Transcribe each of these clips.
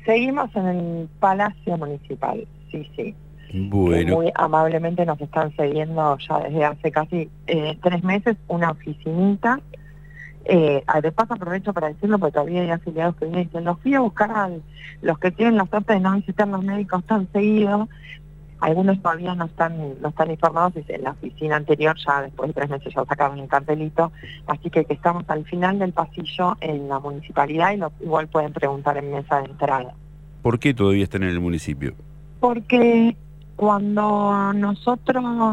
Seguimos en el Palacio Municipal, sí. Bueno. Que muy amablemente nos están cediendo ya desde hace casi 3 meses una oficinita. De paso aprovecho para decirlo porque todavía hay afiliados que me dicen, los fui a buscar a los que tienen la suerte de no visitar los médicos tan seguido. Algunos todavía no están informados, y en la oficina anterior ya después de 3 meses ya sacaron un cartelito, así que estamos al final del pasillo en la municipalidad y igual pueden preguntar en mesa de entrada. ¿Por qué todavía están en el municipio? Porque cuando nosotros no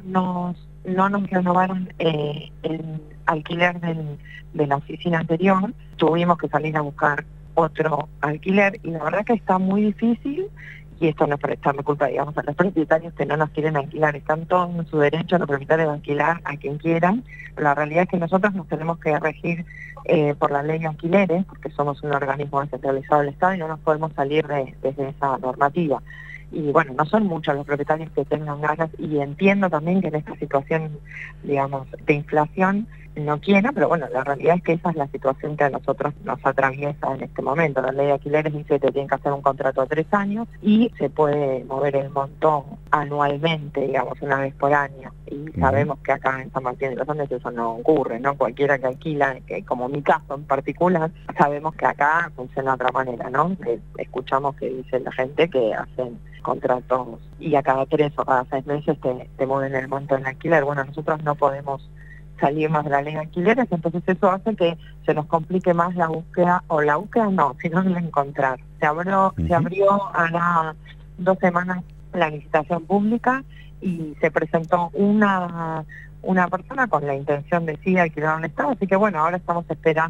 nos renovaron el alquiler de la oficina anterior, tuvimos que salir a buscar otro alquiler y la verdad que está muy difícil, y esto no es para echarle culpa, digamos, a los propietarios que no nos quieren alquilar. Están todos en su derecho los propietarios de alquilar a quien quieran. La realidad es que nosotros nos tenemos que regir por la ley de alquileres, porque somos un organismo descentralizado del Estado y no nos podemos salir desde esa normativa. Y bueno, no son muchos los propietarios que tengan ganas, y entiendo también que en esta situación, digamos, de inflación no quiera, pero bueno, la realidad es que esa es la situación que a nosotros nos atraviesa en este momento. La ley de alquileres dice que tienen que hacer un contrato a 3 años y se puede mover el montón anualmente, digamos, una vez por año. Y sabemos que acá en San Martín de los Andes eso no ocurre, ¿no? Cualquiera que alquila, que como mi caso en particular, sabemos que acá funciona de otra manera, ¿no? Escuchamos que dice la gente que hacen contratos y a cada 3 o cada 6 meses te mueven el monto del alquiler. Bueno, nosotros no podemos salir más de la ley de alquileres, entonces eso hace que se nos complique más la búsqueda, sino el encontrar. Se abrió ahora 2 semanas la licitación pública y se presentó una persona con la intención de sí alquilar un Estado, así que bueno, ahora estamos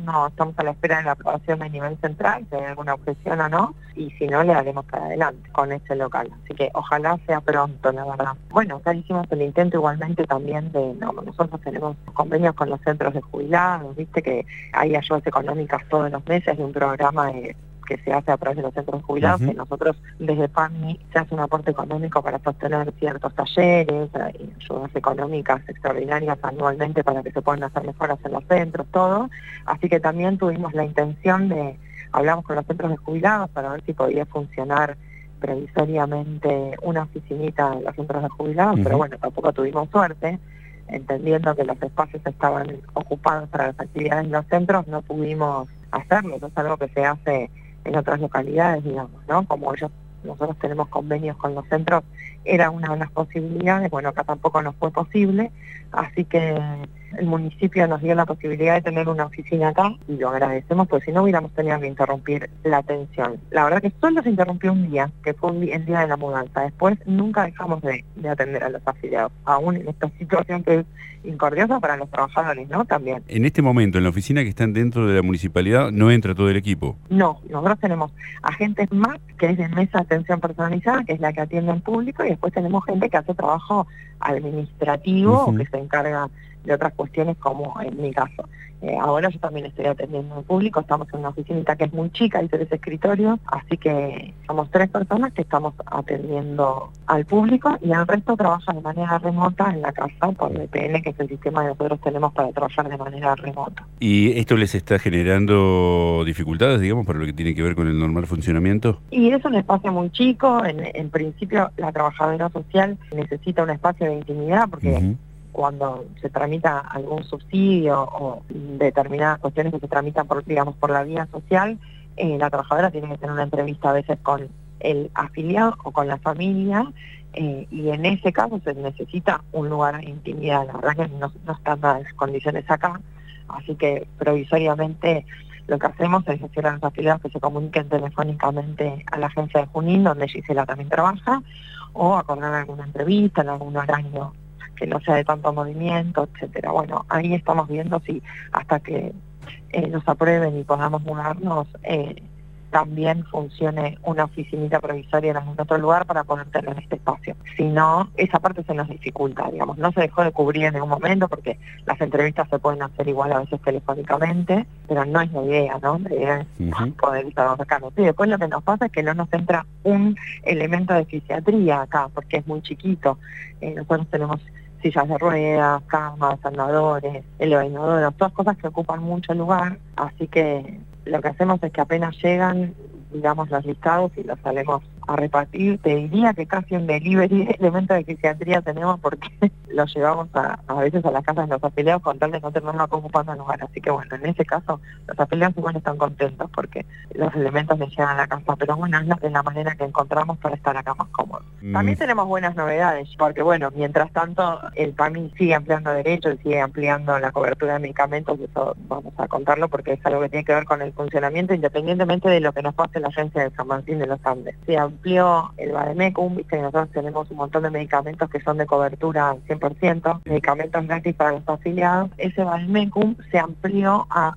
a la espera de la aprobación a nivel central, si hay alguna objeción o no, y si no, le daremos para adelante con ese local, así que ojalá sea pronto, la verdad. Bueno, acá hicimos el intento igualmente también nosotros tenemos convenios con los centros de jubilados, viste que hay ayudas económicas todos los meses de un programa que se hace a través de los centros de jubilados, que nosotros desde PAMI se hace un aporte económico para sostener ciertos talleres, ayudas económicas extraordinarias anualmente para que se puedan hacer mejoras en los centros, todo. Así que también tuvimos la intención hablamos con los centros de jubilados para ver si podía funcionar provisoriamente una oficinita en los centros de jubilados, pero bueno, tampoco tuvimos suerte, entendiendo que los espacios estaban ocupados para las actividades en los centros, no pudimos hacerlo. Eso es algo que se hace en otras localidades, digamos, ¿no? Como nosotros tenemos convenios con los centros, era una de las posibilidades. Bueno, acá tampoco nos fue posible, así que el municipio nos dio la posibilidad de tener una oficina acá y lo agradecemos, porque si no hubiéramos tenido que interrumpir la atención. La verdad que solo se interrumpió un día, que fue el día de la mudanza. Después nunca dejamos de atender a los afiliados, aún en esta situación que es incordiosa para los trabajadores, ¿no? También. En este momento, en la oficina que están dentro de la municipalidad, ¿no entra todo el equipo? No, nosotros tenemos agentes más, que es de mesa de atención personalizada, que es la que atiende al público, y después tenemos gente que hace trabajo administrativo o que se encarga de otras cuestiones, como en mi caso. Ahora yo también estoy atendiendo al público, estamos en una oficinita que es muy chica, hay 3 escritorios, así que somos 3 personas que estamos atendiendo al público, y el resto trabaja de manera remota en la casa por VPN, que es el sistema que nosotros tenemos para trabajar de manera remota. ¿Y esto les está generando dificultades, digamos, para lo que tiene que ver con el normal funcionamiento? Y es un espacio muy chico, en principio la trabajadora social necesita un espacio de intimidad, porque cuando se tramita algún subsidio o determinadas cuestiones que se tramitan por la vía social, la trabajadora tiene que tener una entrevista a veces con el afiliado o con la familia, y en ese caso se necesita un lugar de intimidad. La verdad que no están las condiciones acá, así que provisoriamente lo que hacemos es decir a los afiliados que se comuniquen telefónicamente a la agencia de Junín, donde Gisela también trabaja, o acordar alguna entrevista en algún horario que no sea de tanto movimiento, etcétera. Bueno, ahí estamos viendo si hasta que nos aprueben y podamos mudarnos, también funcione una oficinita provisoria en algún otro lugar para poder tener este espacio. Si no, esa parte se nos dificulta, digamos. No se dejó de cubrir en ningún momento, porque las entrevistas se pueden hacer igual a veces telefónicamente, pero no es la idea, ¿no? La idea es poder estar sacando. Sí, después lo que nos pasa es que no nos entra un elemento de fisiatría acá, porque es muy chiquito. Nosotros tenemos sillas de ruedas, camas, andadores, inodoros, todas cosas que ocupan mucho lugar, así que lo que hacemos es que apenas llegan, digamos, los listados y los salemos a repartir. Te diría que casi un delivery de elementos de fisiatría tenemos, porque los llevamos a veces a las casas de los afiliados con tal de no tenernos ocupando el lugar. Así que bueno, en ese caso los afiliados igual están contentos porque los elementos les llegan a la casa, pero bueno, es la manera que encontramos para estar acá más cómodos. También tenemos buenas novedades, porque bueno, mientras tanto el PAMI sigue ampliando derechos y sigue ampliando la cobertura de medicamentos. Eso vamos a contarlo porque es algo que tiene que ver con el funcionamiento independientemente de lo que nos pase la Agencia de San Martín de los Andes. Se amplió el Vademecum, viste que nosotros tenemos un montón de medicamentos que son de cobertura al 100%, medicamentos gratis para los afiliados. Ese Vademecum se amplió a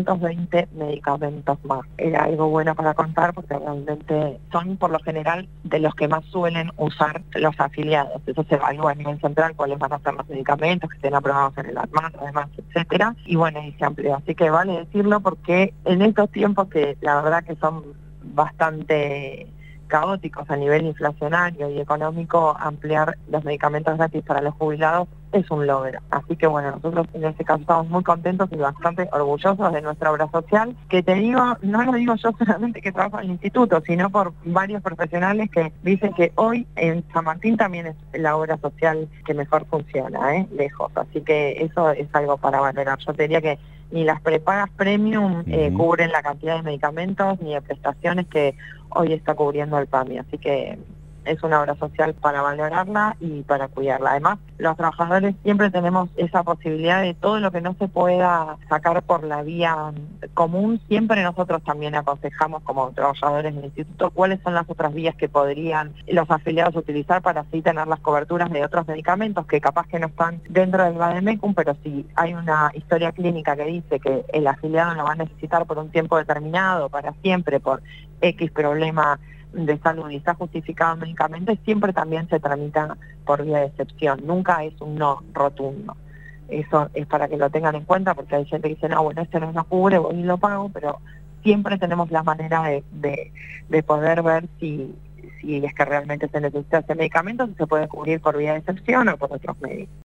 220 medicamentos más. Era algo bueno para contar porque realmente son por lo general de los que más suelen usar los afiliados. Eso se evalúa a nivel central cuáles van a ser los medicamentos que estén aprobados en el ANMAT, además, etcétera. Y bueno, y se amplió. Así que vale decirlo porque en estos tiempos que la verdad que son bastante caóticos a nivel inflacionario y económico, ampliar los medicamentos gratis para los jubilados es un logro. Así que bueno, nosotros en este caso estamos muy contentos y bastante orgullosos de nuestra obra social, que te digo, no lo digo yo solamente que trabajo en el instituto, sino por varios profesionales que dicen que hoy en San Martín también es la obra social que mejor funciona, lejos. Así que eso es algo para valorar. Yo te diría que ni las prepagas premium cubren la cantidad de medicamentos ni de prestaciones que hoy está cubriendo el PAMI. Así que es una obra social para valorarla y para cuidarla. Además, los trabajadores siempre tenemos esa posibilidad de todo lo que no se pueda sacar por la vía común. Siempre nosotros también aconsejamos como trabajadores del instituto cuáles son las otras vías que podrían los afiliados utilizar para así tener las coberturas de otros medicamentos que capaz que no están dentro del Vademecum, pero si hay una historia clínica que dice que el afiliado lo va a necesitar por un tiempo determinado, para siempre, por X problema de salud y está justificado médicamente, siempre también se tramita por vía de excepción, nunca es un no rotundo. Eso es para que lo tengan en cuenta, porque hay gente que dice, no, bueno, este no nos cubre, voy y lo pago, pero siempre tenemos la manera de poder ver si es que realmente se necesita ese medicamento, si se puede cubrir por vía de excepción o por otros medios.